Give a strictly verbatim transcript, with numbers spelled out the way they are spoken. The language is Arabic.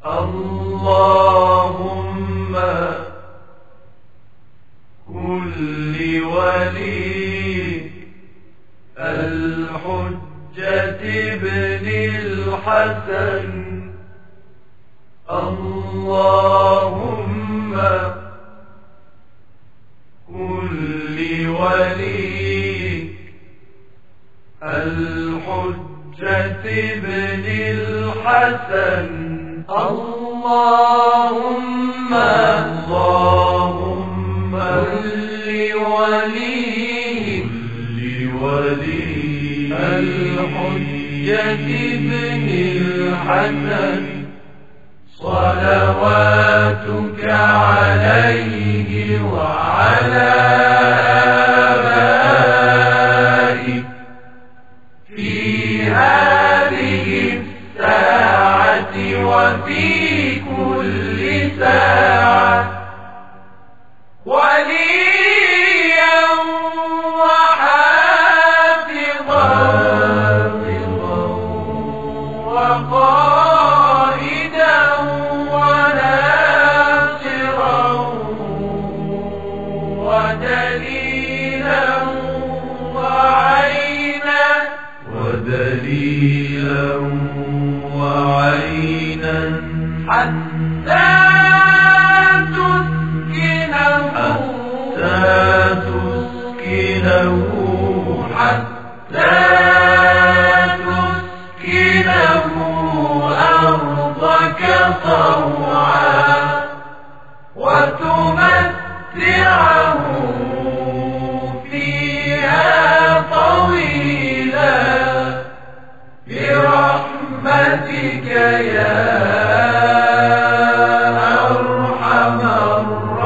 اللهم كن لوليك الحجة ابن الحسن اللهم كن لوليك الحجة ابن الحسن اللهم اللهم كن لوليك لوليك الحجة ابن الحسن صلواتك عليه وعلى آبائه في هذه الساعة وفي كل ساعة وليا وحافظا وقائدا وناصرا ودليلا وعينا ودليلا وعينا حتى تسكنه حتى تسكنه حتى تسكنه أرضك طوعا وتمتعه فيها طويلا برحمتك يا أرحم الراحمين.